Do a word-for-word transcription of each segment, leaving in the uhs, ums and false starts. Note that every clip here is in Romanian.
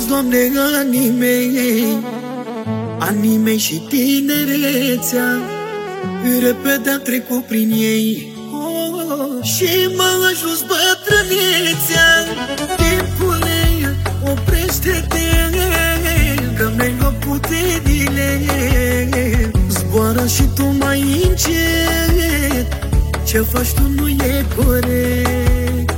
Doamne, anii mei, anii mei și tinerețea repede a trecut prin ei, oh, și m-a ajuns bătrânețea. Timpule, oprește-te, că mi-ai luat puterile. Zboară și tu mai încet, ce faci tu nu e corect.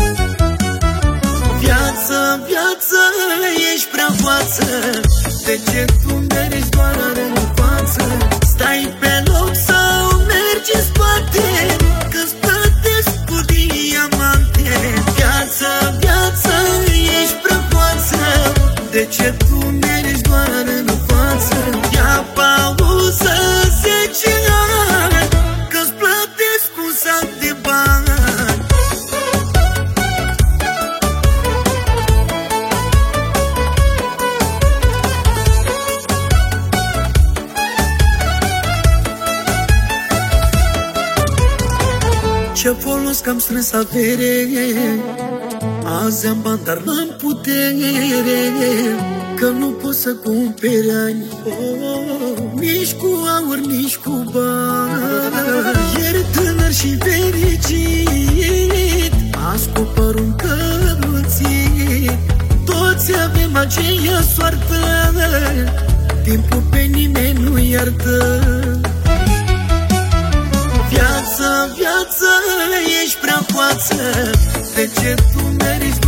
Viață, viață, ești prea față, de ce tu mergi doar în față? Stai pe loc sau mergi în spate, că-ți plătesc cu diamante. Viață, viață, ești prea față, de ce tu mergi doar în față? Ia pauză zece ani, că-ți plătesc un sac de bani. Ce folos că am strâns avere, azi am bani, dar n-am putere, că nu pot să cumperi ani, oh, nici cu aur, nici cu bani. Ieri tânăr și fericit, azi cu părul încălțit, toți avem aceea soartă, timpul pe nimeni nu iartă. Viață, viață, ești prea față, de ce tu mergi